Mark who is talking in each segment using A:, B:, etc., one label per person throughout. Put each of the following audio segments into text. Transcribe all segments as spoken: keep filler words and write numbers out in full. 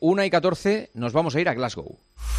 A: una y catorce, nos vamos a ir a Glasgow.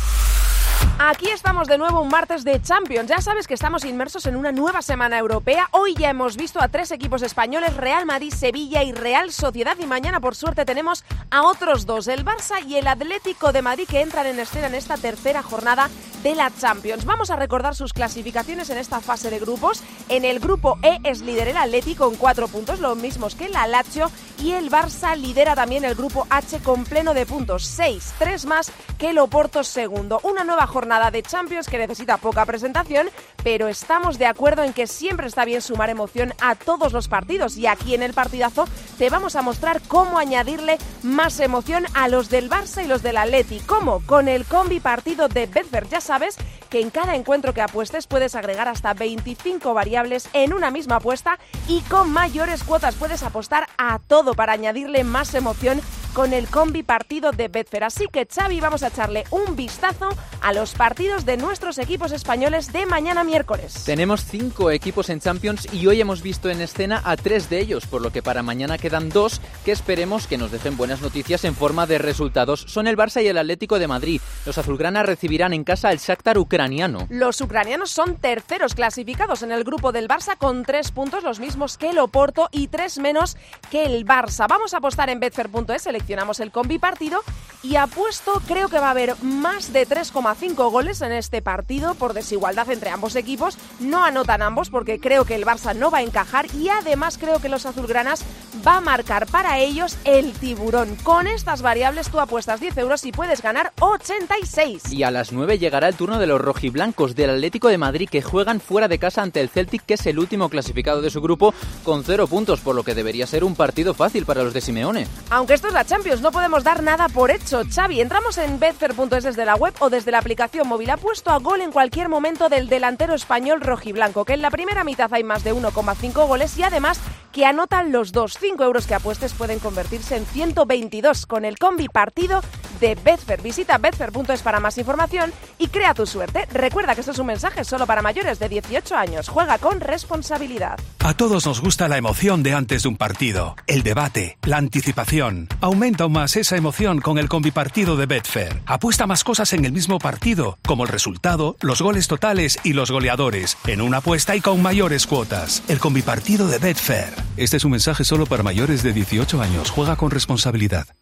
B: Aquí estamos de nuevo un martes de Champions. Ya sabes que estamos inmersos en una nueva semana europea. Hoy ya hemos visto a tres equipos españoles, Real Madrid, Sevilla y Real Sociedad. Y mañana, por suerte, tenemos a otros dos, el Barça y el Atlético de Madrid, que entran en escena en esta tercera jornada de la Champions. Vamos a recordar sus clasificaciones en esta fase de grupos. En el grupo E es líder el Atlético con cuatro puntos, los mismos que la Lazio. Y el Barça lidera también el grupo H con pleno de puntos, seis, tres más que el Oporto segundo. Una nueva jornada de Champions que necesita poca presentación, pero estamos de acuerdo en que siempre está bien sumar emoción a todos los partidos, y aquí en el partidazo te vamos a mostrar cómo añadirle más emoción a los del Barça y los del Atleti. ¿Cómo? Con el combi partido de Betfair. Ya sabes que en cada encuentro que apuestes puedes agregar hasta veinticinco variables en una misma apuesta, y con mayores cuotas puedes apostar a todo para añadirle más emoción con el combi partido de Betfair. Así que, Xavi, vamos a echarle un vistazo a los partidos de nuestros equipos españoles de mañana miércoles.
C: Tenemos cinco equipos en Champions y hoy hemos visto en escena a tres de ellos, por lo que para mañana quedan dos que esperemos que nos dejen buenas noticias en forma de resultados. Son el Barça y el Atlético de Madrid. Los azulgrana recibirán en casa al Shakhtar ucraniano.
B: Los ucranianos son terceros clasificados en el grupo del Barça con tres puntos, los mismos que el Oporto, y tres menos que el Barça. Vamos a apostar en betfair punto es, seleccionamos el combi partido y apuesto, creo que va a haber más de tres coma cinco goles en este partido por desigualdad entre ambos equipos. No anotan ambos porque creo que el Barça no va a encajar, y además creo que los azulgranas va a marcar para ellos el tiburón. Con estas variables tú apuestas diez euros y puedes ganar ochenta y seis.
C: Y a las nueve llegará el turno de los rojiblancos del Atlético de Madrid, que juegan fuera de casa ante el Celtic, que es el último clasificado de su grupo con cero puntos, por lo que debería ser un partido fácil para los de Simeone.
B: Aunque esto es la Champions, no podemos dar nada por hecho. Xavi, entramos en betfair punto es desde la web o desde la aplicación móvil. Apuesto a gol en cualquier momento del delantero español rojiblanco, que en la primera mitad hay más de uno coma cinco goles, y además que anotan los dos. cinco euros que apuestes pueden convertirse en ciento veintidós con el combi partido de Betfair. Visita betfair punto es para más información y crea tu suerte. Recuerda que esto es un mensaje solo para mayores de dieciocho años. Juega con responsabilidad.
D: A todos nos gusta la emoción de antes de un partido, el debate, la anticipación. Aumenta aún más esa emoción con el combi partido de Betfair. Apuesta más cosas en el mismo partido, como el resultado, los goles totales y los goleadores, en una apuesta y con mayores cuotas. El combi partido de Betfair. Este es un mensaje solo para mayores de dieciocho años. Juega con responsabilidad.